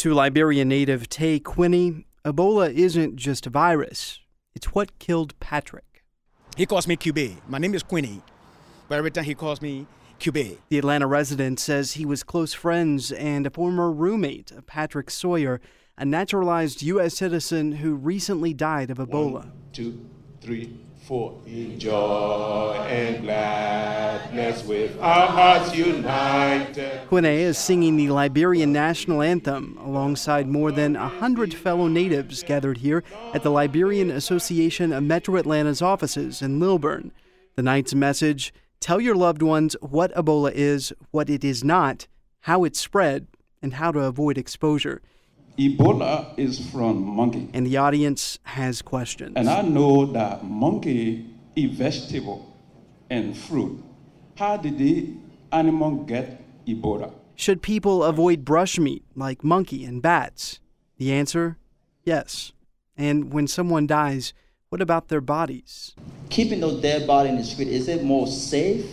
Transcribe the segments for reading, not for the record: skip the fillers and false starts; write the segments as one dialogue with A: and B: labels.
A: To Liberian native Tay Quinney, Ebola isn't just a virus. It's what killed Patrick.
B: He calls me QB. My name is Quinney, but every time he calls me QB.
A: The Atlanta resident says he was close friends and a former roommate of Patrick Sawyer, a naturalized U.S. citizen who recently died of Ebola.
C: 1, 2, 3, 4. In joy and gladness with our hearts united.
A: Quinney is singing the Liberian national anthem alongside more than 100 fellow natives gathered here at the Liberian Association of Metro Atlanta's offices in Lilburn. The night's message: tell your loved ones what Ebola is, what it is not, how it's spread, and how to avoid exposure.
D: Ebola is from monkey.
A: And the audience has questions.
D: And I know that monkey eat vegetable and fruit. How did the animal get Ebola?
A: Should people avoid brush meat like monkey and bats? The answer, yes. And when someone dies, what about their bodies?
E: Keeping those dead bodies in the street, is it more safe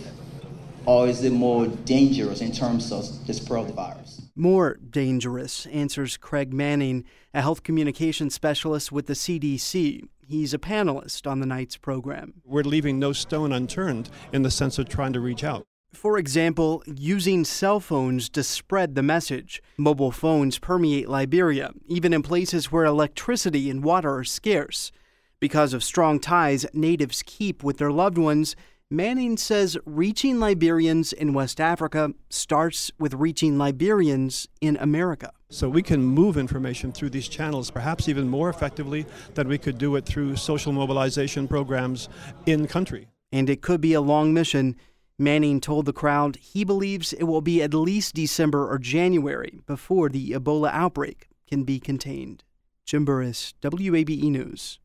E: or is it more dangerous in terms of the spread of the virus?
A: More dangerous, answers Craig Manning, a health communications specialist with the CDC. He's a panelist on the night's program.
F: We're leaving no stone unturned in the sense of trying to reach out.
A: For example, using cell phones to spread the message. Mobile phones permeate Liberia, even in places where electricity and water are scarce. Because of strong ties natives keep with their loved ones, Manning says reaching Liberians in West Africa starts with reaching Liberians in America.
F: So we can move information through these channels perhaps even more effectively than we could do it through social mobilization programs in country.
A: And it could be a long mission. Manning told the crowd he believes it will be at least December or January before the Ebola outbreak can be contained. Jim Burris, WABE News.